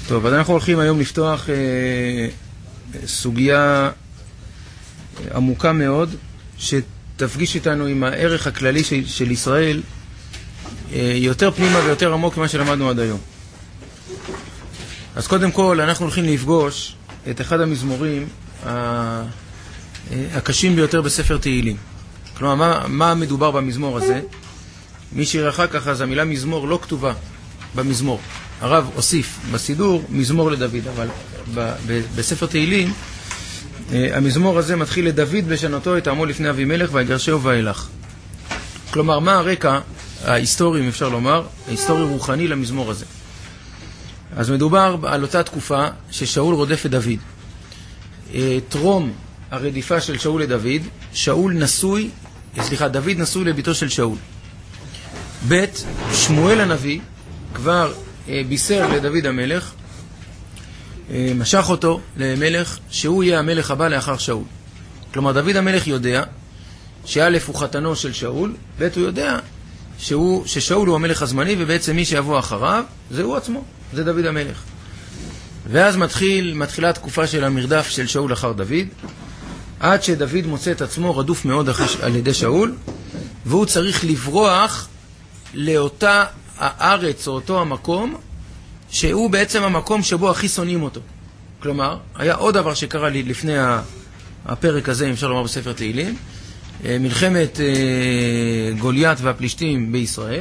טוב, אז אנחנו הולכים היום לפתוח סוגיה עמוקה מאוד, שתפגיש איתנו עם הערך הכללי של ישראל, יותר פנימה ויותר עמוק ממה שלמדנו עד היום. אז קודם כל אנחנו הולכים לפגוש את אחד המזמורים הקשים ביותר בספר תהילים. כלומר, מה מדובר במזמור הזה? מי שיראה אחר כך, אז המילה מזמור לא כתובה במזמור. הרב הוסיף בסידור מזמור לדוד, אבל בספר תהילים המזמור הזה מתחיל לדוד בשנותו את עמו לפני אבימלך ויגרשהו ואילך. כלומר, מה הרקע ההיסטורי, אם אפשר לומר, ההיסטורי רוחני למזמור הזה? אז מדובר על אותה תקופה ששאול רודף את דוד. טרום הרדיפה של שאול לדוד, דוד נשוי לביתו של שאול. בית שמואל הנביא כבר בישר לדוד המלך, משך אותו למלך, שהוא יהיה המלך הבא לאחר שאול. כלומר, דוד המלך יודע שא' הוא חתנו של שאול, ב' הוא יודע ששאול הוא המלך הזמני, ובעצם מי שיבוא אחריו זה הוא עצמו, זה דוד המלך. ואז מתחילה התקופה של המרדף של שאול אחר דוד, עד שדוד מוצא את עצמו רדוף מאוד על ידי שאול, והוא צריך לברוח לאותה הארץ או אותו המקום, שהוא בעצם המקום שבו הכי שונאים אותו. כלומר, היה עוד דבר שקרה לי לפני הפרק הזה, אם אפשר לומר בספר תהילים, מלחמת גוליית והפלישתים בישראל,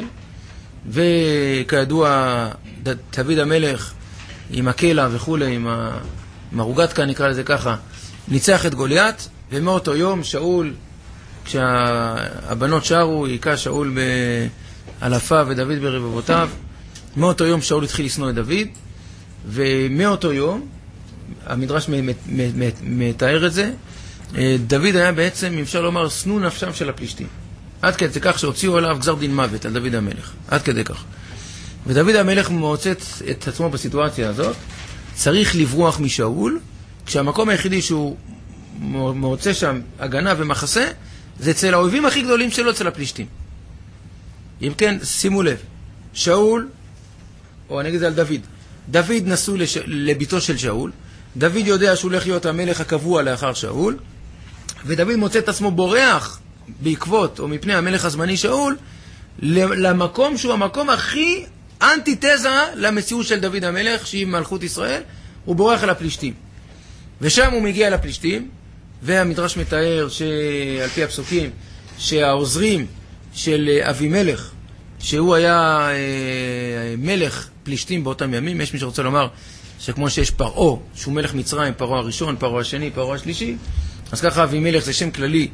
וכידוע דוד המלך עם הקלע וכו', עם הרוגטקה נקרא לזה ככה, ניצח את גוליית, ומאותו יום שאול, כשהבנות שרו, היכה שאול באלפיו ודוד ברבבותיו, מאותו יום שאול התחיל לשנוא את דוד, ומאותו יום, המדרש מתאר את זה, דוד היה בעצם, אם אפשר לומר, שנוא נפשם של הפלישתים. עד כדי כך שהוציאו עליו גזר דין מוות על דוד המלך. עד כדי כך. ודוד המלך מוצא את עצמו בסיטואציה הזאת, צריך לברוח משאול, כשהמקום היחידי שהוא מוצא שם הגנה ומחסה, זה אצל האויבים הכי גדולים שלו, אצל הפלישתים. אם כן, שימו לב, שאול, או אני אגיד על דוד, דוד נשוי לביתו של שאול, דוד יודע שהוא הולך להיות המלך הקבוע לאחר שאול, ודוד מוצא את עצמו בורח בעקבות או מפני המלך הזמני שאול, למקום שהוא המקום הכי אנטיתזה למציאות של דוד המלך, שהיא מלכות ישראל, הוא בורח אל הפלישתים. ושם הוא מגיע לפלישתים, והמדרש מתאר שעל פי הפסוקים, שהעוזרים של אבימלך, שהוא היה מלך פלישתים באותם ימים, יש מי שרוצה לומר שכמו שיש פרעה, שהוא מלך מצרים, פרעה הראשון, פרעה השני, פרעה השלישי, אז ככה אבימלך זה שם כללי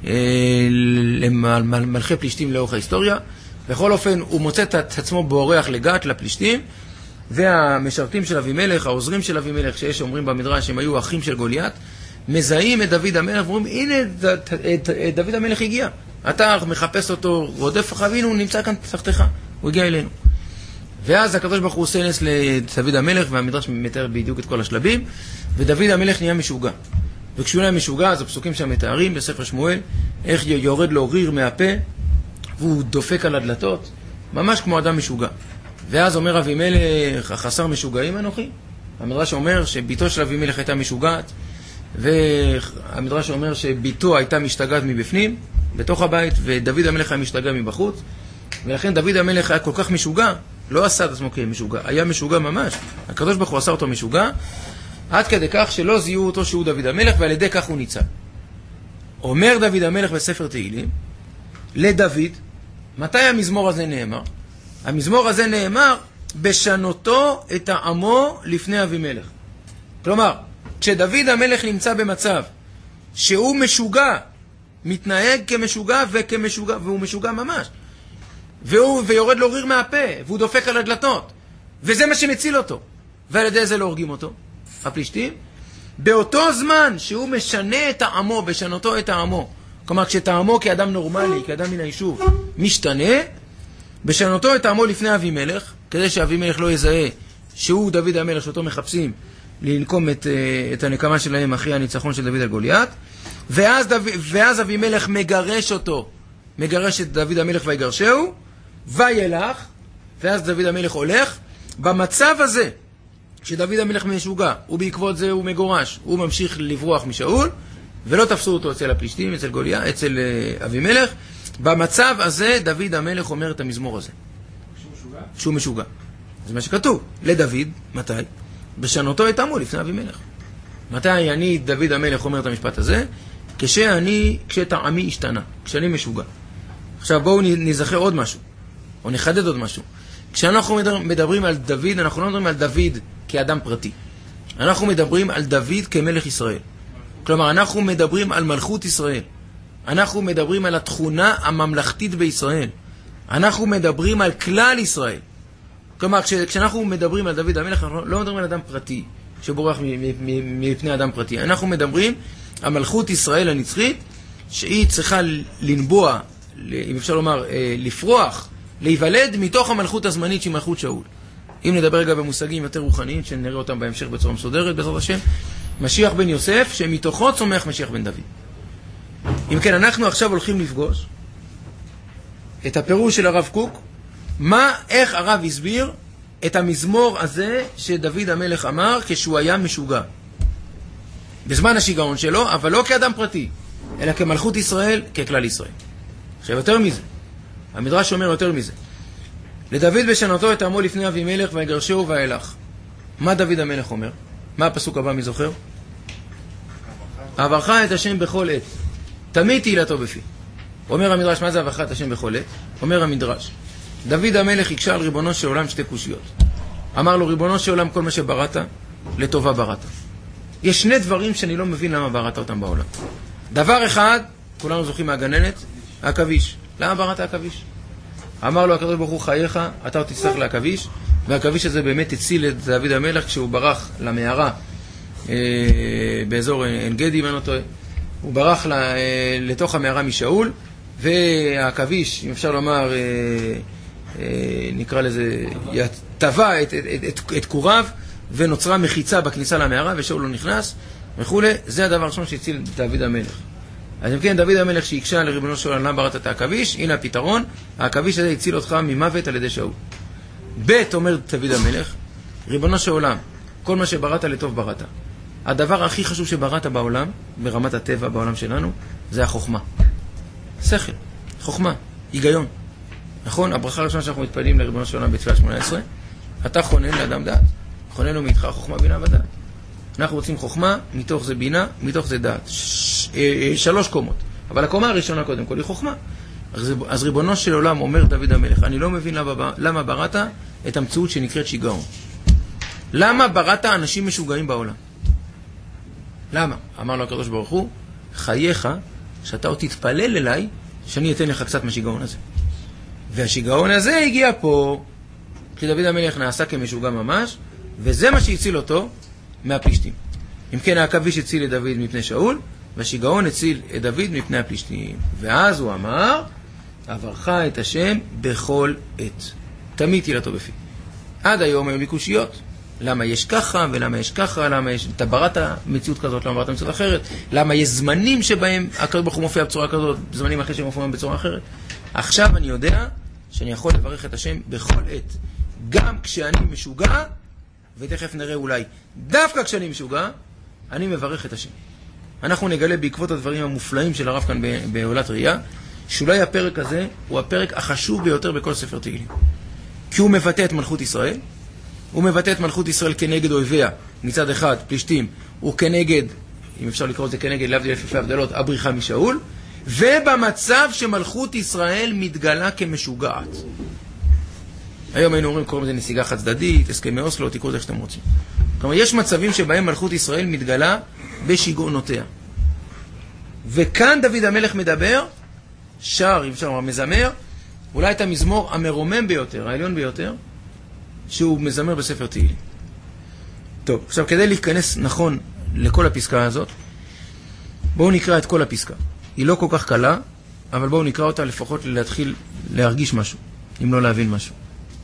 למלכי פלישתים לאורך ההיסטוריה. בכל אופן, הוא מוצא את עצמו בורח לגת לפלישתים, והמשרתים של אבימלך, העוזרים של אבימלך, שיש אומרים במדרש שהם היו אחים של גוליית, מזהים את דוד המלך ואומרים, הנה דוד המלך הגיע, אתה מחפש אותו, רודף אחריו, הנה הוא נמצא כאן תחתיך, הוא הגיע אלינו. ואז הקדוש ברוך הוא עושה נס לדוד המלך, והמדרש מתאר בדיוק את כל השלבים, ודוד המלך נהיה משוגע. וכשהוא נהיה משוגע, אז הפסוקים שם מתארים בספר שמואל, איך יורד לו ריר מהפה, והוא דופק על הדלתות, ממש כמו אדם משוגע. ואז אומר אבימלך, החסר משוגעים אנוכי. המדרש אומר שביתו של אבימלך הייתה משוגעת, והמדרש אומר שביתו הייתה משתגעת מבפנים, בתוך הבית, ודוד המלך היה משתגע מבחוץ, ולכן דוד המלך היה כל כך משוגע, לא עשה את עצמו כמשוגע, היה משוגע ממש. הקדוש ברוך הוא עשה אותו משוגע, עד כדי כך שלא זיהו אותו שהוא דוד המלך, ועל ידי כך הוא ניצל. אומר דוד המלך בספר תהילים, לדוד, מתי המזמור הזה נאמר? המזמור הזה נאמר בשנותו את העמו לפני אבימלך. כלומר, כשדוד המלך נמצא במצב שהוא משוגע, מתנהג כמשוגע והוא משוגע ממש, ויורד לו ריר מהפה, והוא דופק על הדלתות, וזה מה שמציל אותו, ועל ידי זה לא הורגים אותו, הפלישתים, באותו זמן שהוא משנה את העמו, בשנותו את העמו, כלומר כשטעמו כאדם נורמלי, כאדם מן היישוב, משתנה, בשנותו את העמו לפני אבימלך, כדי שאבימלך לא יזהה שהוא דוד המלך שאותו מחפשים לנקום את הנקמה שלהם אחרי הניצחון של דוד על גוליית, ואז אבימלך מגרש אותו, מגרש את דוד המלך ויגרשהו, וילך, ואז דוד המלך הולך. במצב הזה כשדוד המלך משוגע, ובעקבות זה הוא מגורש, הוא ממשיך לברוח משאול, ולא תפסו אותו אצל הפלישתים, אצל גוליית, אצל אבימלך. במצב הזה דוד המלך אומר את המזמור הזה. שהוא משוגע. זה מה שכתוב. לדוד, מתי? בשנותו את עמו לפני אבימלך. מתי אני, דוד המלך, אומר את המשפט הזה? כשטעמי השתנה, כשאני משוגע. עכשיו בואו נזכר עוד משהו, או נחדד עוד משהו. כשאנחנו מדברים על דוד, אנחנו לא מדברים על דוד כאדם פרטי. אנחנו מדברים על דוד כמלך ישראל. כלומר, אנחנו מדברים על מלכות ישראל. אנחנו מדברים על התכונה הממלכתית בישראל. אנחנו מדברים על כלל ישראל. כלומר, כשאנחנו מדברים על דוד המלך, אנחנו לא מדברים על אדם פרטי שבורח מפני אדם פרטי. אנחנו מדברים על מלכות ישראל הנצחית, שהיא צריכה לנבוע, אם אפשר לומר, לפרוח, להיוולד מתוך המלכות הזמנית שהיא מלכות שאול. אם נדבר רגע במושגים יותר רוחניים, שנראה אותם בהמשך בצורה מסודרת, בעזרת השם, משיח בן יוסף, שמתוכו צומח משיח בן דוד. אם כן, אנחנו עכשיו הולכים לפגוש את הפירוש של הרב קוק, איך הרב הסביר את המזמור הזה שדוד המלך אמר כשהוא היה משוגע. בזמן השיגעון שלו, אבל לא כאדם פרטי, אלא כמלכות ישראל, ככלל ישראל. עכשיו יותר מזה, המדרש אומר יותר מזה. לדוד בשנותו את עמו לפני אבימלך ויגרשהו ואילך. מה דוד המלך אומר? מה הפסוק הבא מי זוכר? אברך את השם בכל עת, תמיד תהילתו בפי. אומר המדרש, מה זה אברך את השם בכל עת? אומר המדרש, דוד המלך יקשה על ריבונו של עולם שתי קושיות. אמר לו, ריבונו של עולם, כל מה שבראת, לטובה בראת. יש שני דברים שאני לא מבין למה בראת אותם בעולם. דבר אחד, כולנו זוכים מהגננת, העכביש. למה בראת העכביש? אמר לו הקדוש ברוך הוא, חייך, אתה עוד תצטרך לעכביש, והעכביש הזה באמת הציל את דוד המלך כשהוא ברח למערה באזור עין גדי, אם אני לא טועה. הוא ברח לתוך המערה משאול, והעכביש, אם אפשר לומר, נקרא לזה, טבע את קוריו, ונוצרה מחיצה בכניסה למערה, ושאול לא נכנס, וכו'. זה הדבר הראשון שהציל דוד המלך. אז אם כן, דוד המלך שהקשה לריבונו של עולם, למה בראת את העכביש? הנה הפתרון, העכביש הזה הציל אותך ממוות על ידי שאול. ב' אומר דוד המלך, ריבונו של עולם, כל מה שבראת לטוב בראת. הדבר הכי חשוב שבראת בעולם, ברמת הטבע בעולם שלנו, זה החוכמה. שכל, חוכמה, היגיון. נכון? הברכה הראשונה שאנחנו מתפעלים לריבונו של עולם בתפילת 18, אתה חונן לאדם דעת. חונן לו מאיתך חוכמה, בינה ודעת. אנחנו רוצים חוכמה, מתוך זה בינה, מתוך זה דעת. 3 קומות. אבל הקומה הראשונה קודם כל היא חוכמה. אז ריבונו של עולם אומר דוד המלך, אני לא מבין למה בראת את המציאות שנקראת שיגעון. למה בראת אנשים משוגעים בעולם? למה? אמר לו הקדוש ברוך הוא, חייך שאתה עוד תתפלל אליי שאני אתן לך קצת מהשיגעון הזה. והשיגעון הזה הגיע פה כי דוד המלך נעשה כמשוגע ממש, וזה מה שהציל אותו מהפלישתים. אם כן, העכביש הציל את דוד מפני שאול, והשיגעון הציל את דוד מפני הפלישתים. ואז הוא אמר, אברך את השם בכל עת, תמיד תהילתו בפי. עד היום היו לי קושיות. למה יש ככה ולמה יש ככה, למה יש בראת מציאות כזאת, למה בראת מציאות אחרת, למה יש זמנים שבהם הקדוש ברוך הוא מופיע בצורה כזאת, זמנים אחרי שמופיע בצורה אחרת. עכשיו אני יודע שאני יכול לברך את השם בכל עת, גם כשאני משוגע, ותכף נראה אולי, דווקא כשאני משוגע, אני מברך את השם. אנחנו נגלה בעקבות הדברים המופלאים של הרב כאן בעולת ראייה, שאולי הפרק הזה הוא הפרק החשוב ביותר בכל ספר תהילים. כי הוא מבטא את מלכות ישראל, הוא מבטא את מלכות ישראל כנגד אויביה, מצד אחד, פלישתים, הוא כנגד, אם אפשר לקרוא את זה כנגד, להבדיל אלפי הבדלות, הבריחה משאול, ובמצב שמלכות ישראל מתגלה כמשוגעת. היום היינו אומרים, קוראים לזה נסיגה חד צדדית, הסכמי אוסלו, תקראו את איך שאתם רוצים. כלומר, יש מצבים שבהם מלכות ישראל מתגלה בשיגעונותיה. וכאן דוד המלך מדבר, שר, אם אפשר לומר, מזמר, אולי את המזמור המרומם ביותר, העליון ביותר, שהוא מזמר בספר תהילים. טוב, עכשיו כדי להיכנס נכון לכל הפסקה הזאת, בואו נקרא את כל הפסקה. היא לא כל כך קלה, אבל בואו נקרא אותה לפחות להתחיל להרגיש משהו, אם לא להבין משהו.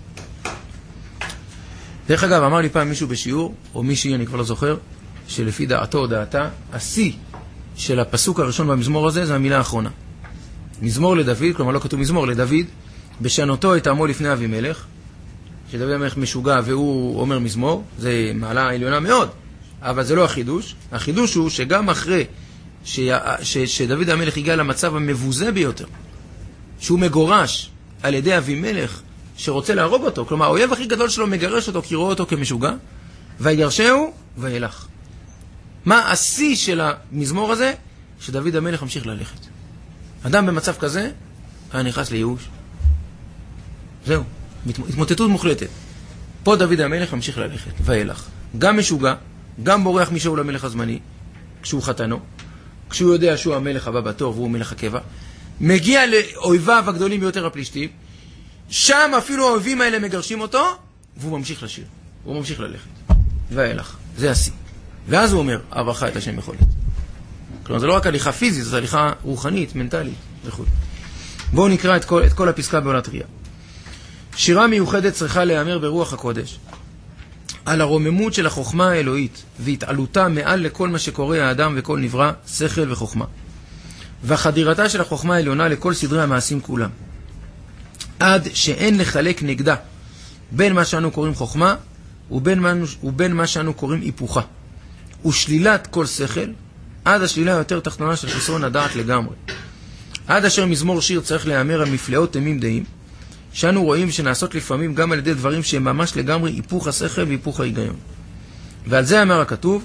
דרך אגב, אמר לי פעם מישהו בשיעור, או מישהי, אני כבר לא זוכר, שלפי דעתו או דעתה, השיא של הפסוק הראשון במזמור הזה זה המילה האחרונה. מזמור לדוד, כלומר לא כתוב מזמור לדוד, בשנותו את עמו לפני אבימלך, שדוד המלך משוגע והוא אומר מזמור, זה מעלה עליונה מאוד, אבל זה לא החידוש. החידוש הוא שגם אחרי שדוד המלך הגיע למצב המבוזה ביותר, שהוא מגורש על ידי אבימלך שרוצה להרוג אותו, כלומר האויב הכי גדול שלו מגרש אותו כי רואה אותו כמשוגע, ויגרשהו וילך. מה השיא של המזמור הזה? שדוד המלך ממשיך ללכת. אדם במצב כזה היה נכנס לייאוש. זהו, התמוטטות מוחלטת. פה דוד המלך ממשיך ללכת וילך. גם משוגע, גם בורח משאול המלך הזמני כשהוא חתנו, כשהוא יודע שהוא המלך הבא בתור והוא מלך הקבע, מגיע לאויביו הגדולים ביותר הפלישתים, שם אפילו האויבים האלה מגרשים אותו, והוא ממשיך לשיר, הוא ממשיך ללכת וילך. זה השיא. ואז הוא אומר, אברכה את השם יכולת. כלומר, זה לא רק הליכה פיזית, זה הליכה רוחנית, מנטלית וכו'. בואו נקרא את כל הפסקה בעולת ראייה. שירה מיוחדת צריכה להיאמר ברוח הקודש, על הרוממות של החוכמה האלוהית, והתעלותה מעל לכל מה שקורא האדם וכל נברא, שכל וחוכמה. והחדירתה של החוכמה העליונה לכל סדרי המעשים כולם. עד שאין לחלק נגדה בין מה שאנו קוראים חוכמה, ובין מה שאנו קוראים היפוכה. ושלילת כל שכל, עד השלילה היותר תחתונה של חסרון הדעת לגמרי. עד אשר מזמור שיר צריך להיאמר על מפלאות תמים דעים, שאנו רואים שנעשות לפעמים גם על ידי דברים שהם ממש לגמרי היפוך השכל והיפוך ההיגיון. ועל זה אמר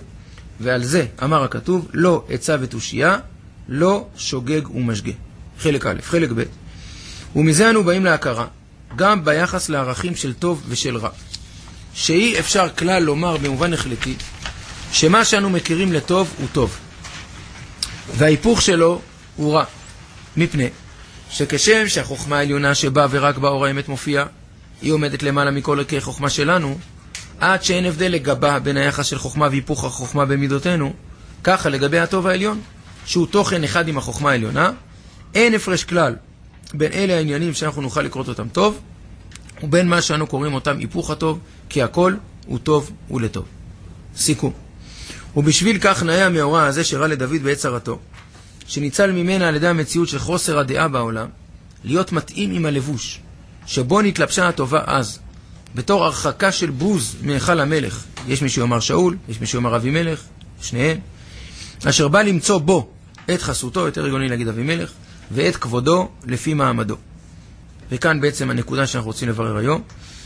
הכתוב, לא עצה ותושייה, לא שוגג ומשגה. חלק א', חלק ב'. ומזה אנו באים להכרה, גם ביחס לערכים של טוב ושל רע. שאי אפשר כלל לומר במובן החלטי, שמה שאנו מכירים לטוב הוא טוב, וההיפוך שלו הוא רע. מפני שכשם שהחוכמה העליונה שבאה ורק באור האמת מופיעה, היא עומדת למעלה מכל ערכי חוכמה שלנו, עד שאין הבדל לגבה בין היחס של חוכמה והיפוך החוכמה במידותינו, ככה לגבי הטוב העליון, שהוא תוכן אחד עם החוכמה העליונה, אין הפרש כלל בין אלה העניינים שאנחנו נוכל לקרוא אותם טוב, ובין מה שאנו קוראים אותם היפוך הטוב, כי הכל הוא טוב ולטוב. סיכום. ובשביל כך נאה המאורע הזה שראה לדוד בעת צרתו, שניצל ממנה על ידי המציאות של חוסר הדעה בעולם, להיות מתאים עם הלבוש, שבו נתלבשה הטובה אז, בתור הרחקה של בוז מהיכל המלך. יש מי שיאמר שאול, יש מי שיאמר אבימלך, שניהם, אשר בא למצוא בו את חסותו, יותר רגוני להגיד אבימלך, ואת כבודו לפי מעמדו. וכאן בעצם הנקודה שאנחנו רוצים לברר היום.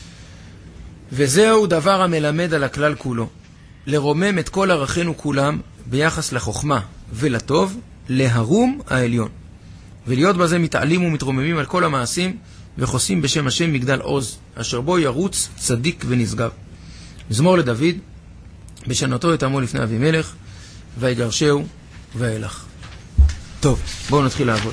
וזהו דבר המלמד על הכלל כולו, לרומם את כל ערכינו כולם ביחס לחוכמה ולטוב, להרום העליון, ולהיות בזה מתעלים ומתרוממים על כל המעשים, וחוסים בשם השם מגדל עוז, אשר בו ירוץ צדיק ונשגב. מזמור לדוד, בשנתו את עמו לפני אבימלך, ויגרשהו וילך. טוב, בואו נתחיל לעבוד.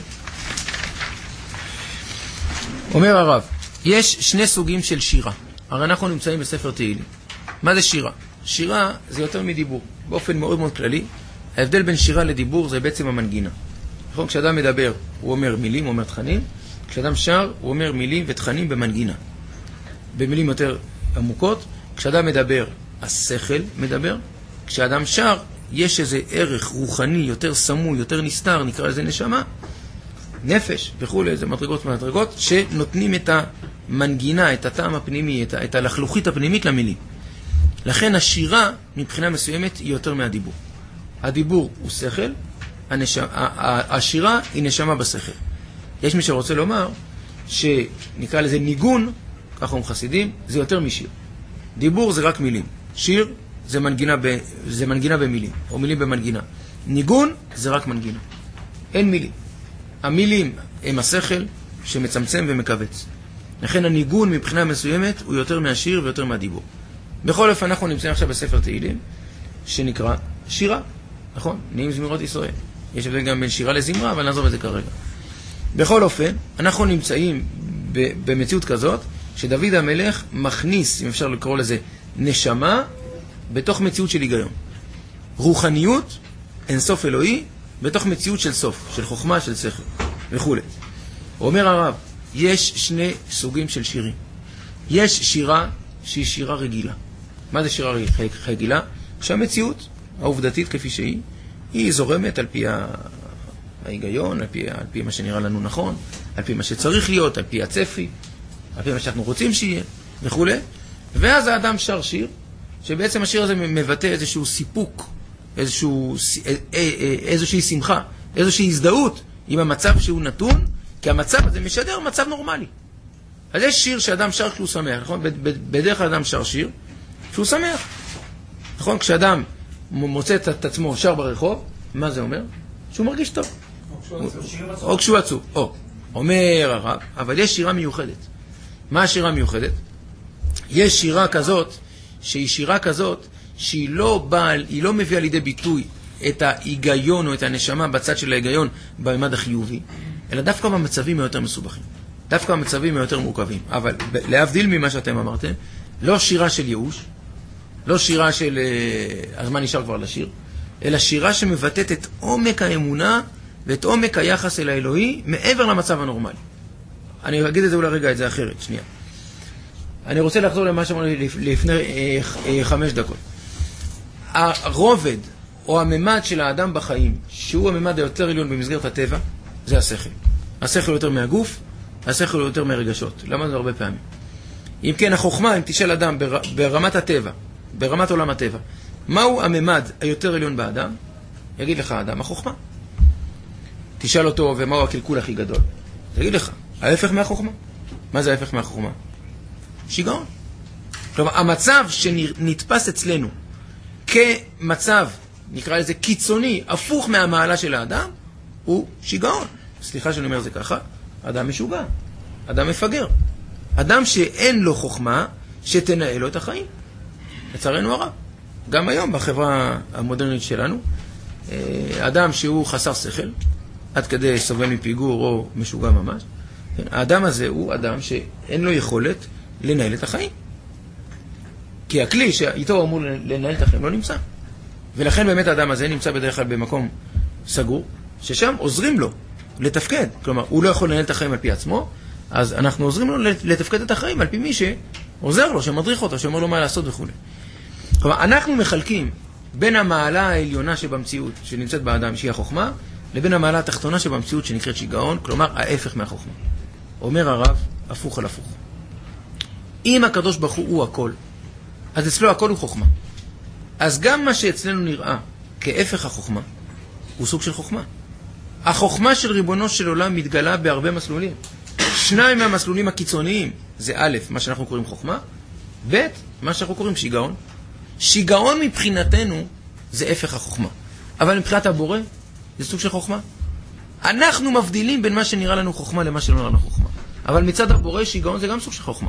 אומר הרב, יש שני סוגים של שירה. הרי אנחנו נמצאים בספר תהילים. מה זה שירה? שירה זה יותר מדיבור. באופן מאוד מאוד כללי, ההבדל בין שירה לדיבור זה בעצם המנגינה. נכון? כשאדם מדבר, הוא אומר מילים, הוא אומר תכנים. כשאדם שר, הוא אומר מילים ותכנים במנגינה. במילים יותר עמוקות. כשאדם מדבר, השכל מדבר. כשאדם שר, יש איזה ערך רוחני יותר סמוי, יותר נסתר, נקרא לזה נשמה, נפש וכו', איזה מדרגות, שנותנים את המנגינה, את הטעם הפנימי, את הלחלוכית הפנימית למילים. לכן השירה, מבחינה מסוימת, היא יותר מהדיבור. הדיבור הוא שכל, השירה היא נשמה בשכל. יש מי שרוצה לומר שנקרא לזה ניגון, ככה אומרים חסידים, זה יותר משיר. דיבור זה רק מילים. שיר זה מנגינה במילים, או מילים במנגינה. ניגון זה רק מנגינה. אין מילים. המילים הם השכל שמצמצם ומקבץ. לכן הניגון מבחינה מסוימת הוא יותר מהשיר ויותר מהדיבור. בכל אופן אנחנו נמצאים עכשיו בספר תהילים שנקרא שירה, נכון? נעים זמירות ישראל. יש הבדל גם בין שירה לזמרה, אבל נעזוב את זה כרגע. בכל אופן, אנחנו נמצאים במציאות כזאת שדוד המלך מכניס, אם אפשר לקרוא לזה, נשמה בתוך מציאות של היגיון. רוחניות, אינסוף אלוהי, בתוך מציאות של סוף, של חוכמה, של שכל וכו'. אומר הרב, יש שני סוגים של שירים. יש שירה שהיא שירה רגילה. מה זה שירה רגילה? שהמציאות העובדתית כפי שהיא, היא זורמת על פי ההיגיון, על פי מה שנראה לנו נכון, על פי מה שצריך להיות, על פי הצפי, על פי מה שאנחנו רוצים שיהיה. וכו'. ואז האדם שר שיר, שבעצם השיר הזה מבטא איזשהו סיפוק, איזושהי שמחה, איזושהי הזדהות עם המצב שהוא נתון, כי המצב הזה משדר מצב נורמלי. אז יש שיר שאדם שר כשהוא שמח, נכון? בדרך כלל אדם שר שיר כשהוא שמח. נכון? כשאדם מוצא את עצמו שר ברחוב, מה זה אומר? שהוא מרגיש טוב. או כשהוא עצוב. אומר הרב, אבל יש שירה מיוחדת. מה השירה מיוחדת? יש שירה כזאת, שהיא לא מביאה לידי ביטוי את ההיגיון או את הנשמה בצד של ההיגיון בממד החיובי, אלא דווקא במצבים היותר מסובכים. דווקא במצבים היותר מורכבים. אבל להבדיל ממה שאתם אמרתם, לא שירה של ייאוש, לא שירה של הזמן נשאר כבר לשיר, אלא שירה שמבטאת את עומק האמונה ואת עומק היחס אל האלוהי מעבר למצב הנורמלי. אני אגיד את זה אולי רגע, את זה אחרת, שנייה. אני רוצה לחזור למה שאמרנו לפני 5 דקות. הרובד או הממד של האדם בחיים, שהוא הממד היותר עליון במסגרת הטבע, זה השכל. השכל יותר מהגוף, השכל יותר מהרגשות. למה זה הרבה פעמים? אם כן, החוכמה, אם תשאל אדם ברמת הטבע, ברמת עולם הטבע, מהו הממד היותר עליון באדם? יגיד לך האדם, החוכמה. תשאל אותו, ומהו הקלקול הכי גדול? תגיד לך, ההפך מהחוכמה. מה זה ההפך מהחוכמה? שיגעון. כלומר, המצב שנתפס אצלנו כמצב, נקרא לזה קיצוני, הפוך מהמעלה של האדם, הוא שיגעון. סליחה שאני אומר זה ככה, אדם משוגע, אדם מפגר. אדם שאין לו חוכמה, שתנהל לו את החיים. לצערנו הרב. גם היום בחברה המודרנית שלנו, אדם שהוא חסר שכל, עד כדי סובל מפיגור או משוגע ממש, האדם הזה הוא אדם שאין לו יכולת לנהל את החיים. כי הכלי שאיתו הוא אמור לנהל את החיים לא נמצא. ולכן באמת האדם הזה נמצא בדרך כלל במקום סגור, ששם עוזרים לו לתפקד. כלומר, הוא לא יכול לנהל את החיים על פי עצמו, אז אנחנו עוזרים לו לתפקד את החיים על פי מי שעוזר לו, שמדריך אותו, שאומר לו מה לעשות וכו'. כלומר, אנחנו מחלקים בין המעלה העליונה שבמציאות, שנמצאת באדם, שהיא החוכמה, לבין המעלה התחתונה שבמציאות שנקראת שיגעון, כלומר, ההפך מהחוכמה. אומר הרב, הפוך על הפוך. אם הקדוש ברוך הוא הכל, אז אצלו הכל הוא חוכמה. אז גם מה שאצלנו נראה כהפך החוכמה, הוא סוג של חוכמה. החוכמה של ריבונו של עולם מתגלה בהרבה מסלולים. 2 מהמסלולים הקיצוניים זה א', מה שאנחנו קוראים חוכמה, ב', מה שאנחנו קוראים שיגעון. שיגעון מבחינתנו זה הפך החוכמה. אבל מבחינת הבורא זה סוג של חוכמה. אנחנו מבדילים בין מה שנראה לנו חוכמה למה שלא נראה לנו חוכמה. אבל מצד הבורא שיגעון זה גם סוג של חוכמה.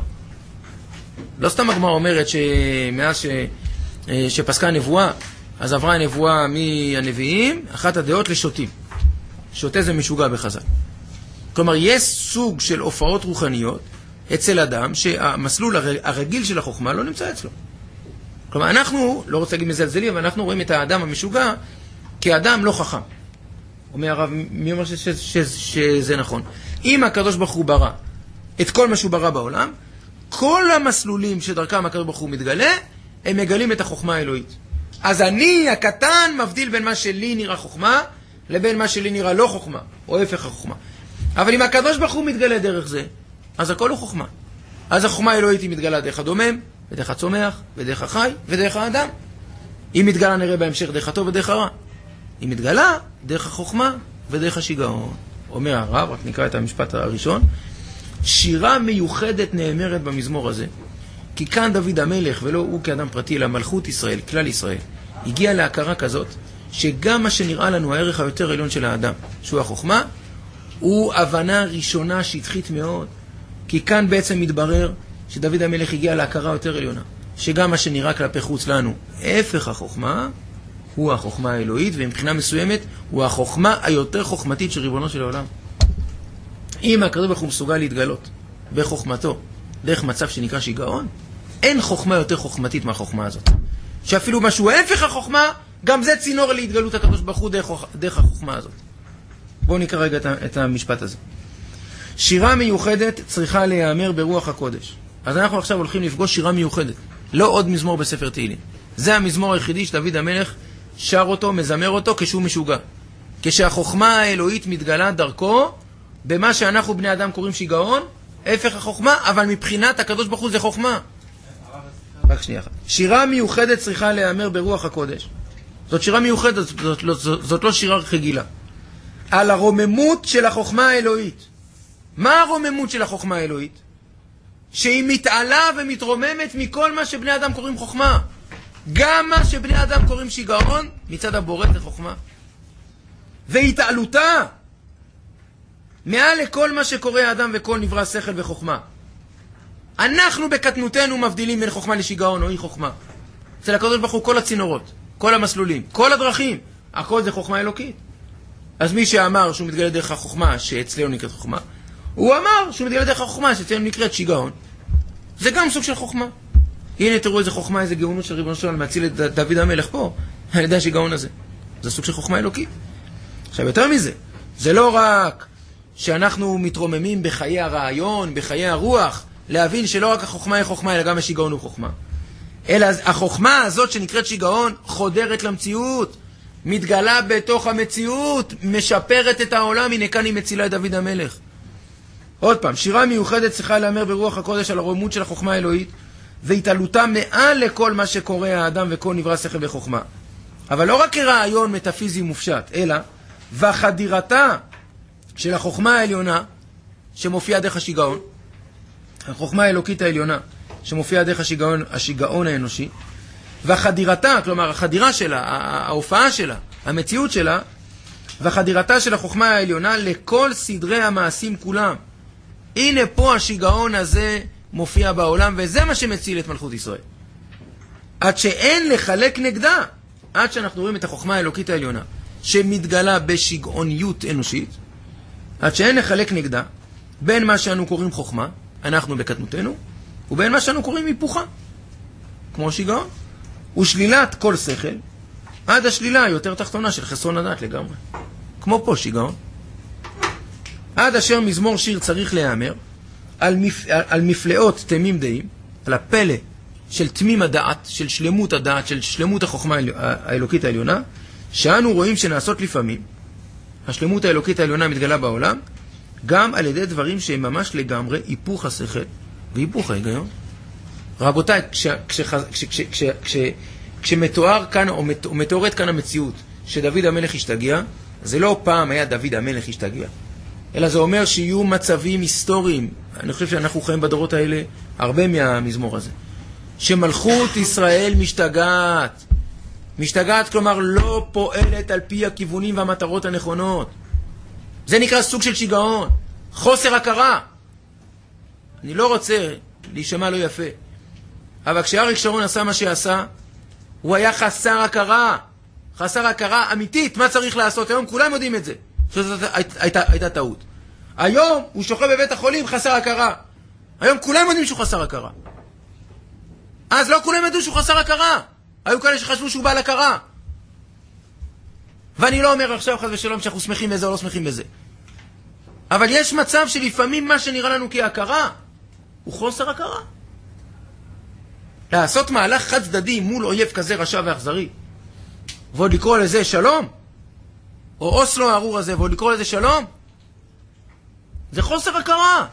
לא סתם הגמרא אומרת שמאז שפסקה הנבואה, אז עברה הנבואה מהנביאים, אחת הדעות לשוטים. שוטה זה משוגע בחז"ל. כלומר, יש סוג של הופעות רוחניות אצל אדם שהמסלול הרגיל של החוכמה לא נמצא אצלו. כלומר, אנחנו, לא רוצה להגיד מזלזלי, אבל אנחנו רואים את האדם המשוגע כאדם לא חכם. אומר הרב, מי אומר שזה נכון? אם הקדוש ברוך הוא ברא את כל מה שהוא ברא בעולם, כל המסלולים שדרכם הקדוש ברוך הוא מתגלה, הם מגלים את החוכמה האלוהית. אז אני, הקטן, מבדיל בין מה שלי נראה חוכמה, לבין מה שלי נראה לא חוכמה, או הפך החוכמה. אבל אם הקדוש ברוך הוא מתגלה דרך זה, אז הכל הוא חוכמה. אז החוכמה האלוהית היא מתגלה דרך הדומם, ודרך הצומח, ודרך החי, ודרך האדם. היא מתגלה נראה בהמשך דרך הטוב ודרך הרע. היא מתגלה דרך החוכמה ודרך השיגעון. אומר הרב, רק נקרא את המשפט הראשון, שירה מיוחדת נאמרת במזמור הזה, כי כאן דוד המלך, ולא הוא כאדם פרטי, אלא מלכות ישראל, כלל ישראל, הגיע להכרה כזאת, שגם מה שנראה לנו הערך היותר עליון של האדם, שהוא החוכמה, הוא הבנה ראשונה שטחית מאוד. כי כאן בעצם מתברר שדוד המלך הגיע להכרה יותר עליונה, שגם מה שנראה כלפי חוץ לנו, הפך החוכמה, הוא החוכמה האלוהית, ומבחינה מסוימת הוא החוכמה היותר חוכמתית של ריבונו של העולם. אם הקדוש ברוך הוא מסוגל להתגלות בחוכמתו דרך מצב שנקרא שיגעון, אין חוכמה יותר חוכמתית מהחוכמה הזאת. שאפילו משהו הפך החוכמה, גם זה צינור להתגלות הקדוש ברוך הוא דרך החוכמה הזאת. בואו נקרא רגע את המשפט הזה. שירה מיוחדת צריכה להיאמר ברוח הקודש. אז אנחנו עכשיו הולכים לפגוש שירה מיוחדת, לא עוד מזמור בספר תהילים. זה המזמור היחידי שדוד המלך שר אותו, מזמר אותו כשהוא משוגע. כשהחוכמה האלוהית מתגלה דרכו, במה שאנחנו בני אדם קוראים שיגעון, הפך החוכמה, אבל מבחינת הקדוש ברוך הוא זה חוכמה. רק שנייה אחת. שירה מיוחדת צריכה להיאמר ברוח הקודש. זאת שירה מיוחדת, זאת לא שירה רגילה. על הרוממות של החוכמה האלוהית. מה הרוממות של החוכמה האלוהית? שהיא מתעלה ומתרוממת מכל מה שבני אדם קוראים חוכמה. גם מה שבני אדם קוראים שיגעון, מצד הבורא זה חוכמה. והתעלותה מעל לכל מה שקורא האדם וכל נברא שכל וחוכמה. אנחנו בקטנותנו מבדילים בין חוכמה לשיגעון או אי חוכמה. אצל הקדוש ברוך הוא כל הצינורות, כל המסלולים, כל הדרכים, הכל זה חוכמה אלוקית. אז מי שאמר שהוא מתגלה דרך החוכמה שאצלנו נקראת חוכמה, הוא אמר שהוא מתגלה דרך החוכמה שאצלנו נקראת שיגעון. זה גם סוג של חוכמה. הנה תראו איזה חוכמה, איזה גאונות של ריבונו של עולם להציל את דוד המלך פה, על ידי השיגעון הזה. זה סוג של חוכמה אלוקית. עכשיו יותר מזה, זה לא רק שאנחנו מתרוממים בחיי הרעיון, בחיי הרוח, להבין שלא רק החוכמה היא חוכמה, אלא גם השיגעון הוא חוכמה. אלא החוכמה הזאת שנקראת שיגעון חודרת למציאות, מתגלה בתוך המציאות, משפרת את העולם. הנה כאן היא מצילה את דוד המלך. עוד פעם, שירה מיוחדת צריכה להאמר ברוח הקודש על הרוממות של החוכמה האלוהית, והתעלותה מעל לכל מה שקורא האדם וכל נברא שכל וחוכמה. אבל לא רק כרעיון מטאפיזי מופשט, אלא וחדירתה של החוכמה העליונה שמופיעה דרך השיגעון, החוכמה האלוקית העליונה שמופיעה דרך השיגעון האנושי, וחדירתה, כלומר החדירה שלה, ההופעה שלה, המציאות שלה, וחדירתה של החוכמה העליונה לכל סדרי המעשים כולם. הנה פה השיגעון הזה מופיע בעולם, וזה מה שמציל את מלכות ישראל. עד שאין לחלק נגדה, עד שאנחנו רואים את החוכמה האלוקית העליונה שמתגלה בשיגעוניות אנושית, עד שאין לחלק נגדה בין מה שאנו קוראים חוכמה, אנחנו בקטנותנו, ובין מה שאנו קוראים היפוכה, כמו שיגעון, ושלילת כל שכל, עד השלילה היותר תחתונה של חסרון הדעת לגמרי. כמו פה שיגעון. עד אשר מזמור שיר צריך להיאמר על מפלאות תמים דעים, על הפלא של תמים הדעת, של שלמות הדעת, של שלמות החוכמה האלוקית העליונה, שאנו רואים שנעשות לפעמים, השלמות האלוקית העליונה מתגלה בעולם, גם על ידי דברים שהם ממש לגמרי היפוך השכל והיפוך ההיגיון. רבותיי, כשמתואר כאן או מתוארת כאן המציאות שדוד המלך השתגע, זה לא פעם היה דוד המלך השתגע, אלא זה אומר שיהיו מצבים היסטוריים. אני חושב שאנחנו חיים בדורות האלה הרבה מהמזמור הזה, שמלכות ישראל משתגעת. משתגעת, כלומר לא פועלת על פי הכיוונים והמטרות הנכונות. זה נקרא סוג של שיגעון, חוסר הכרה. אני לא רוצה להישמע לא יפה, אבל כשאריק שרון עשה מה שעשה, הוא היה חסר הכרה. חסר הכרה אמיתית, מה צריך לעשות. היום כולם יודעים את זה, שזאת הייתה טעות. היום הוא שוכב בבית החולים חסר הכרה. היום כולם יודעים שהוא חסר הכרה. אז לא כולם ידעו שהוא חסר הכרה. היו כאלה שחשבו שהוא בעל הכרה. ואני לא אומר עכשיו חס ושלום שאנחנו שמחים בזה או לא שמחים בזה. אבל יש מצב שלפעמים מה שנראה לנו כהכרה הוא חוסר הכרה. לעשות מהלך חד צדדי מול אויב כזה רשע ואכזרי, ועוד לקרוא לזה שלום, או אוסלו הארור הזה, ועוד לקרוא לזה שלום, זה חוסר הכרה.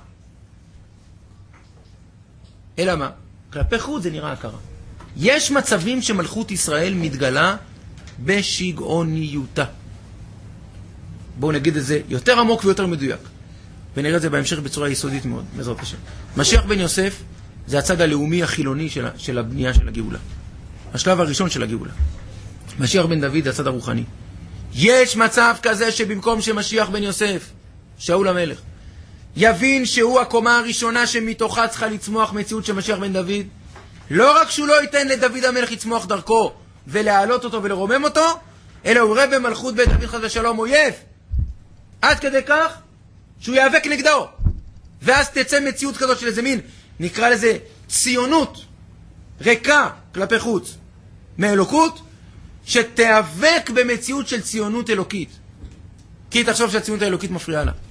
אלא מה? כלפי חוץ זה נראה הכרה. יש מצבים שמלכות ישראל מתגלה בשיגעוניותה. בואו נגיד את זה יותר עמוק ויותר מדויק, ונראה את זה בהמשך בצורה יסודית מאוד, בעזרת השם. משיח בן יוסף זה הצד הלאומי החילוני של הבנייה של הגאולה, השלב הראשון של הגאולה. משיח בן דוד זה הצד הרוחני. יש מצב כזה שבמקום שמשיח בן יוסף, שאול המלך, יבין שהוא הקומה הראשונה שמתוכה צריכה לצמוח מציאות של משיח בן דוד, לא רק שהוא לא ייתן לדוד המלך לצמוח דרכו ולהעלות אותו ולרומם אותו, אלא הוא יראה במלכות בית דוד חס ושלום אויב, עד כדי כך שהוא יאבק נגדו, ואז תצא מציאות כזאת של איזה מין, נקרא לזה ציונות ריקה כלפי חוץ מאלוקות, שתיאבק במציאות של ציונות אלוקית, כי תחשוב שהציונות האלוקית מפריעה לה.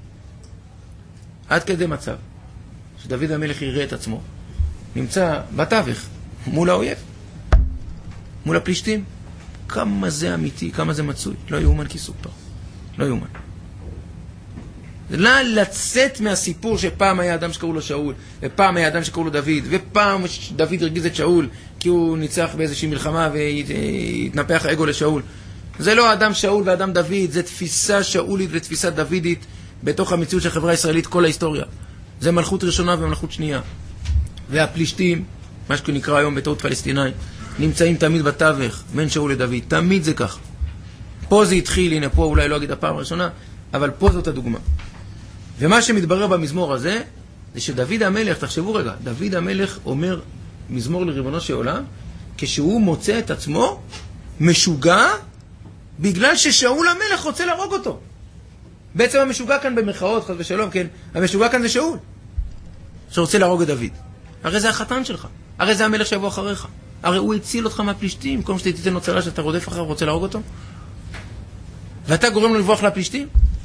עד כדי מצב שדוד המלך יראה את עצמו נמצא בתווך מול האויב, מול הפלישתים. כמה זה אמיתי, כמה זה מצוי, לא יאומן כי סופר, לא יאומן. לצאת מהסיפור שפעם היה אדם שקראו לו שאול, ופעם היה אדם שקראו לו דוד, ופעם דוד הרגיז את שאול, כי הוא ניצח באיזושהי מלחמה והתנפח האגו לשאול. זה לא אדם שאול ואדם דוד, זה תפיסה שאולית ותפיסה דוידית בתוך המציאות של החברה הישראלית כל ההיסטוריה. זה מלכות ראשונה ומלכות שנייה. והפלישתים, מה שנקרא היום בטעות פלסטינאי, נמצאים תמיד בתווך בין שאול לדוד. תמיד זה כך. פה זה התחיל, הנה פה אולי לא אגיד הפעם הראשונה, אבל פה זאת הדוגמה. ומה שמתברר במזמור הזה, זה שדוד המלך, תחשבו רגע, דוד המלך אומר מזמור לריבונו של עולם, כשהוא מוצא את עצמו משוגע, בגלל ששאול המלך רוצה להרוג אותו. בעצם המשוגע כאן במרכאות, חס ושלום, כן, המשוגע כאן זה שאול, שרוצה להרוג את דוד. הרי זה החתן שלך, הרי זה המלך שיבוא אחריך, הרי הוא הציל אותך מהפלישתים, כל שאתה תיתן לו צרה שאתה רודף אחר, רוצה להרוג אותו, ואתה גורם לו לברוח לפלישתים.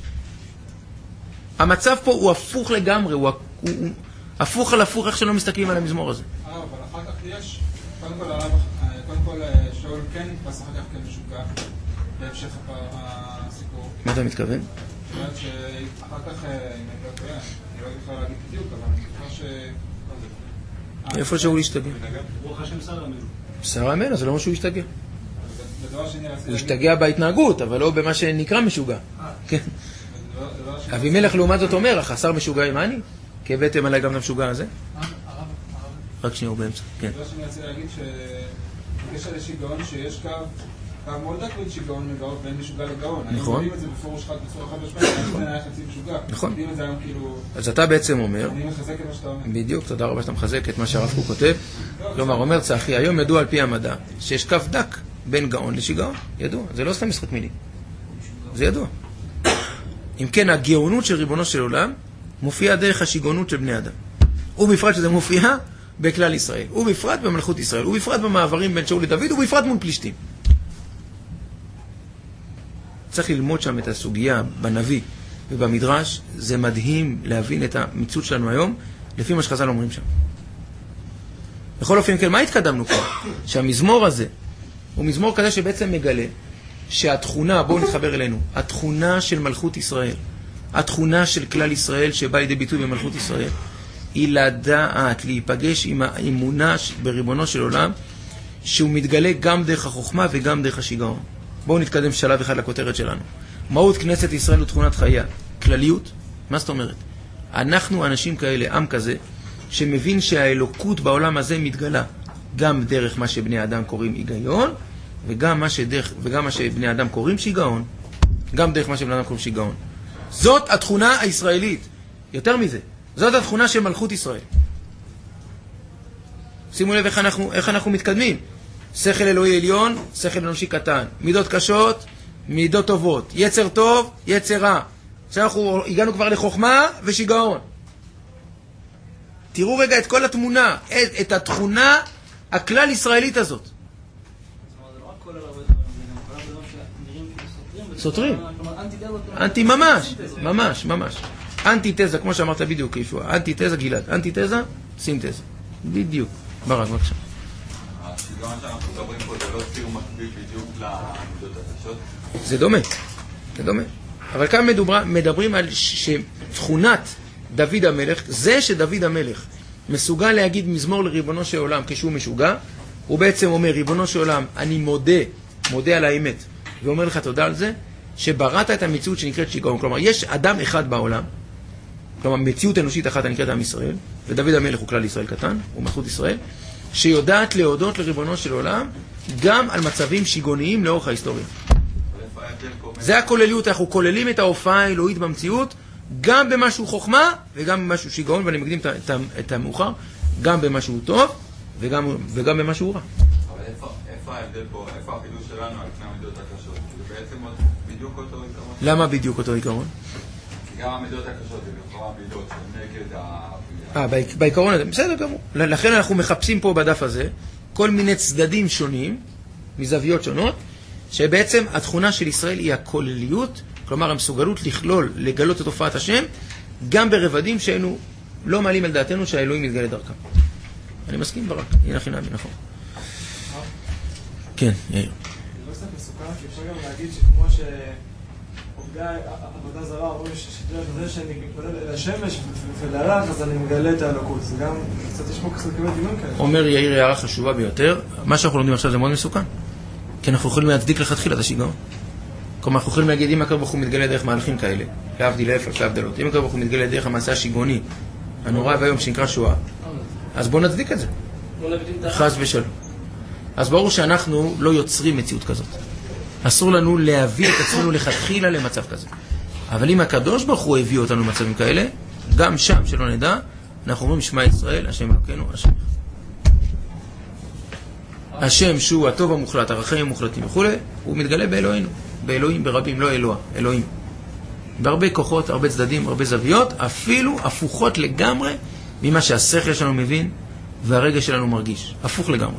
המצב פה הוא הפוך לגמרי, הוא הפוך על הפוך, איך שלא מסתכלים על המזמור הזה. אבל אחר כך יש, קודם כל שאול כן נתפס אחר כך כמשוגע, בהמשך הסיפור. מה אתה מתכוון? זאת אומרת שאחר כך, אם אני לא טועה, אני לא יכול להגיד בדיוק, אבל אני חושב איפה שאול השתגע? ברוך השם שר המלך. שר המלך, זה לא מה שהוא השתגע. הוא השתגע בהתנהגות, אבל לא במה שנקרא משוגע. כן. אבימלך לעומת זאת אומר, החסר משוגע מה אני? כי הבאתם עליי גם את המשוגע הזה? רק שנייה הוא באמצע, כן. זה שאני רוצה להגיד שבקשר לשיגעון שיש קו מאוד דק בין שיגעון לגאון בין משוגע לגאון. נכון. אני יודעים את זה בצורה חד משמעית, אני היה חצי משוגע. נכון. יודעים את זה היום כאילו... אז אתה בעצם אומר... אני מחזק את מה שאתה אומר. בדיוק, תודה רבה שאתה מחזק את מה שהרב קוק כותב. כלומר, אומר צחי, היום ידוע על פי המדע שיש קו דק בין גאון לשיגעון. ידוע, זה לא סתם משחק מילים. זה ידוע. אם כן, הגאונות של ריבונו של עולם מופיעה דרך השיגעונות של בני אדם. ובפרט שזה מופיע בכלל ישראל. ובפרט במלכות ישראל. ובפרט במעברים בין שאול לדוד. ובפרט מול פלישתים. צריך ללמוד שם את הסוגיה בנביא ובמדרש. זה מדהים להבין את המציאות שלנו היום, לפי מה שחז"ל אומרים שם. בכל אופן, כן, מה התקדמנו פה? שהמזמור הזה הוא מזמור כזה שבעצם מגלה שהתכונה, בואו נתחבר אלינו, התכונה של מלכות ישראל, התכונה של כלל ישראל שבא לידי ביטוי במלכות ישראל, היא לדעת, להיפגש עם האמונה בריבונו של עולם, שהוא מתגלה גם דרך החוכמה וגם דרך השיגעון. בואו נתקדם שלב אחד לכותרת שלנו. מהות כנסת ישראל ותכונת חייה, כלליות, מה זאת אומרת? אנחנו אנשים כאלה, עם כזה, שמבין שהאלוקות בעולם הזה מתגלה גם דרך מה שבני אדם קוראים היגיון, וגם מה שבני אדם קוראים שיגעון, גם דרך מה שבני אדם קוראים שיגעון. זאת התכונה הישראלית. יותר מזה, זאת התכונה של מלכות ישראל. שימו לב איך אנחנו מתקדמים. שכל אלוהי עליון, שכל אנושי קטן. מידות קשות, מידות טובות. יצר טוב, יצר רע. עכשיו אנחנו הגענו כבר לחוכמה ושיגעון. תראו רגע את כל התמונה, את התכונה הכלל ישראלית הזאת. סותרים. אנטי ממש. אנטי תזה, כמו שאמרת בדיוק, ישוע. אנטי תזה גלעד. אנטי תזה, סינתזה. בדיוק. ברק, בבקשה. השיגעון שאנחנו מדברים פה זה לא ציר מקביל בדיוק למידות הקשות? זה דומה. אבל כאן מדברים על שתכונת דוד המלך, זה שדוד המלך מסוגל להגיד מזמור לריבונו של עולם כשהוא משוגע, הוא בעצם אומר, ריבונו של עולם, אני מודה על האמת, ואומר לך תודה על זה, שבראת את המציאות שנקראת שיגעון. כלומר, יש אדם אחד בעולם, כלומר, מציאות אנושית אחת הנקראת עם ישראל, ודוד המלך הוא כלל ישראל קטן, הוא מלכות ישראל, שיודעת להודות לריבונו של עולם, גם על מצבים שיגעוניים לאורך ההיסטוריה. זה הכולליות, אנחנו כוללים את ההופעה האלוהית במציאות, גם במשהו חוכמה וגם במשהו שיגעון, ואני מקדים את המאוחר, גם במשהו טוב וגם במשהו רע. אבל איפה ההבדל פה, איפה החידוש שלנו על פני המידות הקשות? זה בעצם בדיוק אותו עיקרון? למה בדיוק אותו עיקרון? כי גם המידות הקשות זה לכאורה המידות נגד בעיקרון הזה, בסדר גמור. לכן אנחנו מחפשים פה בדף הזה כל מיני צדדים שונים, מזוויות שונות, שבעצם התכונה של ישראל היא הכולליות, כלומר המסוגלות לכלול, לגלות את הופעת השם, גם ברבדים שהיינו לא מעלים על דעתנו שהאלוהים מתגלה דרכם. אני מסכים ברק, הנה חינמי, נכון. כן, יאיר. זה לא קצת מסוכן, כי אפשר גם להגיד שכמו עבודה זרה, אומרים שזה שאני מתפלל אל השמש ולהלך, אז אני מגלה את האלוקות. זה גם, קצת יש פה קצת כמעט דמיון כאלה. אומר יאיר הערה חשובה ביותר, מה שאנחנו לומדים עכשיו זה מאוד מסוכן. כי אנחנו יכולים להצדיק לכתחילה את השיגעון. כלומר, אנחנו יכולים להגיד, אם הקדוש ברוך הוא מתגלה דרך מהלכים כאלה, להבדיל להפך, להבדלות. אם הקדוש ברוך הוא מתגלה דרך המעשה השיגעוני, הנורא והיום שנקרא שואה, אז בואו נצדיק את זה. חס ושלום. אז ברור שאנחנו לא יוצרים מציאות כזאת. אסור לנו להביא את עצמנו לכתחילה למצב כזה. אבל אם הקדוש ברוך הוא הביא אותנו למצבים כאלה, גם שם שלא נדע, אנחנו אומרים שמע ישראל, השם אלוקינו, השם. השם שהוא הטוב המוחלט, הרחמים המוחלטים וכו', הוא מתגלה באלוהינו. באלוהים, ברבים, לא אלוה, אלוהים. בהרבה כוחות, הרבה צדדים, הרבה זוויות, אפילו הפוכות לגמרי ממה שהשכל שלנו מבין והרגש שלנו מרגיש. הפוך לגמרי.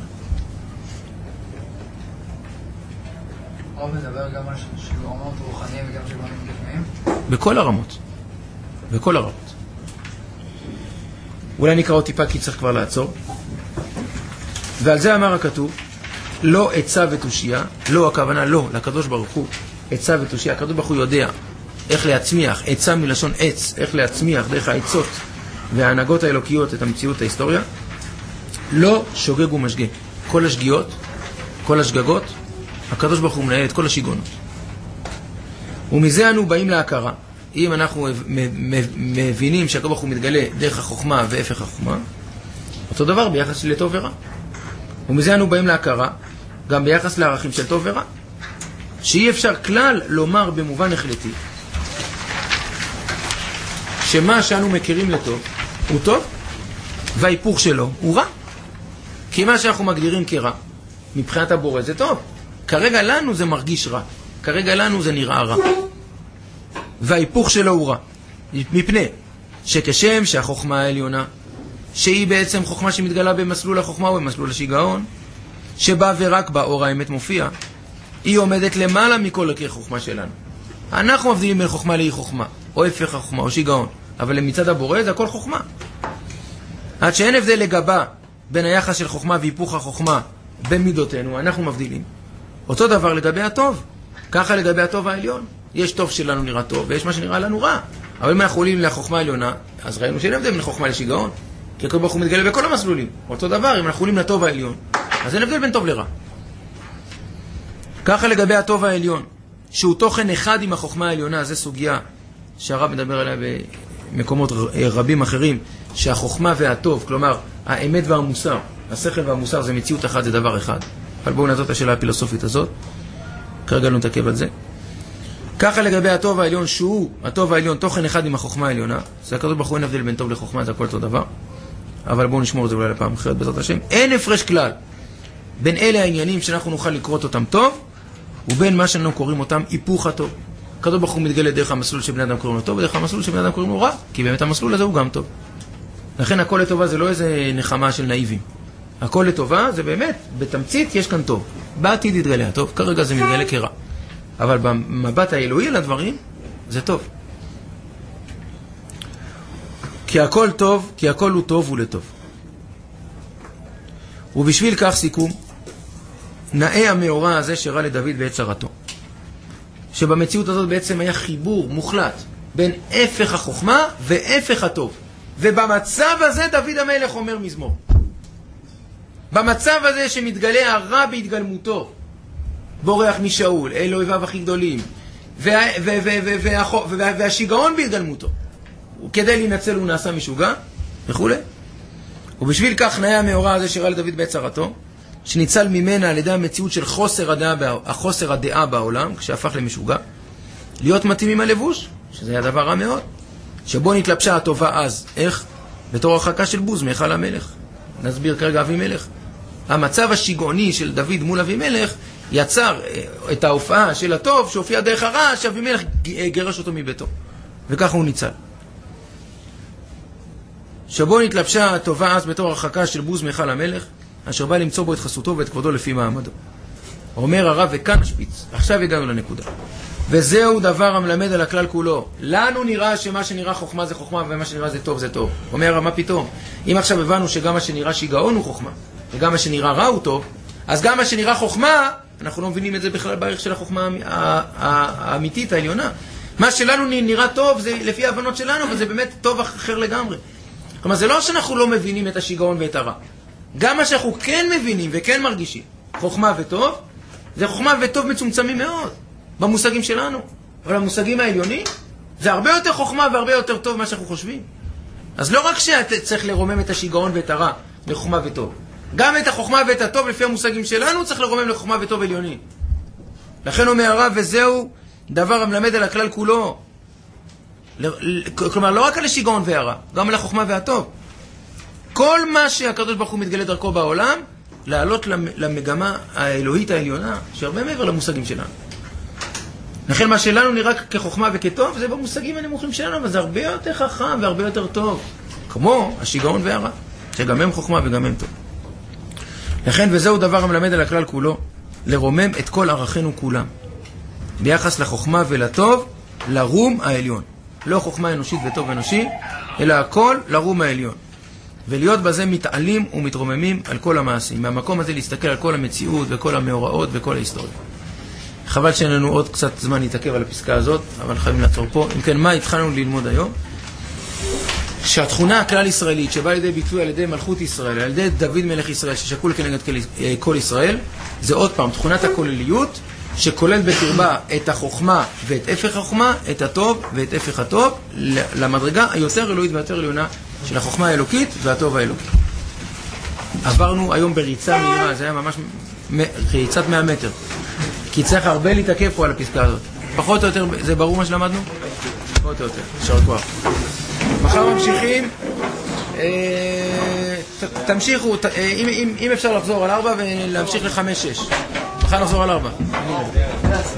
הרב מדבר גם על שיגעונות רוחניים וגם שיגעונות גשמיים? בכל הרמות. בכל הרמות. אולי נקרא עוד טיפה כי צריך כבר לעצור. ועל זה אמר הכתוב, לא עצה ותושייה, לא הכוונה לא, לקדוש ברוך הוא, עצה ותושייה. הקדוש ברוך הוא יודע איך להצמיח, עצה מלשון עץ, איך להצמיח דרך העצות וההנהגות האלוקיות את המציאות ההיסטוריה. לא שוגג ומשגה. כל השגיאות, כל השגגות, הקדוש ברוך הוא מנהל את כל השיגעונות. ומזה אנו באים להכרה. אם אנחנו מבינים שהקדוש ברוך הוא מתגלה דרך החוכמה והפך החוכמה, אותו דבר ביחס לטוב ורע. ומזה אנו באים להכרה, גם ביחס לערכים של טוב ורע. שאי אפשר כלל לומר במובן החלטי, שמה שאנו מכירים לטוב הוא טוב, וההיפוך שלו הוא רע. כי מה שאנחנו מגדירים כרע, מבחינת הבורא זה טוב. כרגע לנו זה מרגיש רע. כרגע לנו זה נראה רע. וההיפוך שלו הוא רע. מפני שכשם שהחוכמה העליונה, שהיא בעצם חוכמה שמתגלה במסלול החוכמה ובמסלול השיגעון, שבה ורק בה אור האמת מופיע, היא עומדת למעלה מכל ערכי חוכמה שלנו. אנחנו מבדילים בין חוכמה לאי חוכמה, או הפך החוכמה או שיגעון, אבל מצד הבורא זה הכל חוכמה. עד שאין הבדל לגבה בין היחס של חוכמה והיפוך החוכמה במידותינו, אנחנו מבדילים. אותו דבר לגבי הטוב. ככה לגבי הטוב העליון. יש טוב שלנו נראה טוב, ויש מה שנראה לנו רע. אבל אם אנחנו עולים לחוכמה העליונה, אז ראינו שאין הבדל בין חוכמה לשיגעון. כי הקדוש ברוך הוא מתגלה בכל המסלולים. אותו דבר, אם אנחנו עולים לטוב העליון, אז אין הבדל בין טוב לרע. ככה לגבי הטוב העליון, שהוא תוכן אחד עם החוכמה העליונה, זו סוגיה שהרב מדבר עליה במקומות רבים אחרים, שהחוכמה והטוב, כלומר, האמת והמוסר, השכל והמוסר זה מציאות אחת, זה דבר אחד. אבל בואו נעזור את השאלה הפילוסופית הזאת. כרגע לא נתעכב על זה. ככה לגבי הטוב העליון, שהוא, הטוב העליון, תוכן אחד עם החוכמה העליונה. זה הקדוש ברוך הוא אין הבדל בין טוב לחוכמה, זה הכל אותו דבר. אבל בואו נשמור את זה אולי לפעם אחרת בעזרת השם. אין הפרש כלל בין אלה העניינים שאנחנו נוכל לקרוא אותם טוב, ובין מה שאנחנו קוראים אותם היפוך הטוב. הקדוש ברוך הוא מתגלה דרך המסלול שבני אדם קוראים לו טוב, ודרך המסלול שבני אדם קוראים לו רע, כי באמת המסלול הזה הוא גם טוב. לכן הכל לטובה זה לא איזה נחמה של נאיבים. הכל לטובה זה באמת, בתמצית יש כאן טוב. בעתיד יתגלה הטוב, כרגע זה מתגלה כרע. אבל במבט האלוהי לדברים, זה טוב. כי הכל טוב, כי הכל הוא טוב ולטוב. ובשביל כך סיכום, נאה המאורע הזה שראה לדוד בעת צרתו. שבמציאות הזאת בעצם היה חיבור מוחלט בין הפך החוכמה והפך הטוב. ובמצב הזה דוד המלך אומר מזמור. במצב הזה שמתגלה הרע בהתגלמותו, בורח משאול, אל אויביו הכי גדולים, והשיגעון בהתגלמותו. כדי להינצל הוא נעשה משוגע, וכו'. ובשביל כך נאה המאורע הזה שראה לדוד בעת צרתו, שניצל ממנה על ידי המציאות של חוסר הדעה בעולם, כשהפך למשוגע, להיות מתאים עם הלבוש, שזה היה דבר רע מאוד, שבו נתלבשה הטובה אז, איך? בתור הרחקה של בוז מאכל המלך. נסביר כרגע אבימלך. המצב השיגעוני של דוד מול אבימלך יצר את ההופעה של הטוב שהופיע דרך הרע, שאבימלך גרש אותו מביתו. וככה הוא ניצל. שבו נתלבשה הטובה אז בתור הרחקה של בוז מאכל המלך, אשר בא למצוא בו את חסותו ואת כבודו לפי מעמדו. אומר הרב, וכאן השפיץ. עכשיו הגענו לנקודה. וזהו דבר המלמד על הכלל כולו. לנו נראה שמה שנראה חוכמה זה חוכמה, ומה שנראה זה טוב זה טוב. אומר הרב, מה פתאום? אם עכשיו הבנו שגם מה שנראה שיגעון הוא חוכמה, וגם מה שנראה רע הוא טוב, אז גם מה שנראה חוכמה אנחנו לא מבינים את זה בכלל בערך של החוכמה האמיתית, העליונה. מה שלנו נראה טוב, זה לפי ההבנות שלנו, אבל זה באמת טוב אחר לגמרי. כלומר, זה לא שאנחנו לא מבינים את השיגעון ואת הרע. גם מה שאנחנו כן מבינים וכן מרגישים, חוכמה וטוב, זה חוכמה וטוב מצומצמים מאוד, במושגים שלנו. אבל המושגים העליונים, זה הרבה יותר חוכמה והרבה יותר טוב ממה שאנחנו חושבים. אז לא רק שאתה צריך לרומם את השיגעון ואת הרע לחוכמה וטוב, גם את החוכמה ואת הטוב לפי המושגים שלנו צריך לרומם לחוכמה וטוב עליוני. לכן אומר הרב, וזהו דבר המלמד על הכלל כולו. כלומר, לא רק על השיגעון והרע, גם על החוכמה והטוב. כל מה שהקדוש ברוך הוא מתגלה דרכו בעולם, לעלות למגמה האלוהית העליונה, שהרבה מעבר למושגים שלנו. לכן מה שלנו נראה כחוכמה וכטוב, זה במושגים הנמוכים שלנו, אבל זה הרבה יותר חכם והרבה יותר טוב. כמו השיגעון והרע, שגם הם חוכמה וגם הם טוב. לכן, וזהו דבר המלמד על הכלל כולו, לרומם את כל ערכינו כולם. ביחס לחוכמה ולטוב, לרום העליון. לא חוכמה אנושית וטוב אנושי, אלא הכל לרום העליון. ולהיות בזה מתעלים ומתרוממים על כל המעשים. מהמקום הזה להסתכל על כל המציאות וכל המאורעות וכל ההיסטוריה. חבל שאין לנו עוד קצת זמן להתעכב על הפסקה הזאת, אבל חייבים לעצור פה. אם כן, מה התחלנו ללמוד היום? שהתכונה הכלל ישראלית שבאה לידי ביטוי על ידי מלכות ישראל, על ידי דוד מלך ישראל ששקול כנגד כל ישראל, זה עוד פעם תכונת הכולליות שכולל בקרבה את החוכמה ואת הפך החוכמה, את הטוב ואת הפך הטוב, למדרגה היותר אלוהית והיותר עליונה של החוכמה האלוקית והטוב האלוקי. עברנו היום בריצה מהירה, זה היה ממש ריצת 100 מטר, כי צריך הרבה להתעכב פה על הפסקה הזאת. פחות או יותר, זה ברור מה שלמדנו? פחות או יותר, יישר כוח. מחר ממשיכים, תמשיכו, אם אפשר לחזור על 4 ולהמשיך ל5-6. מחר נחזור על 4.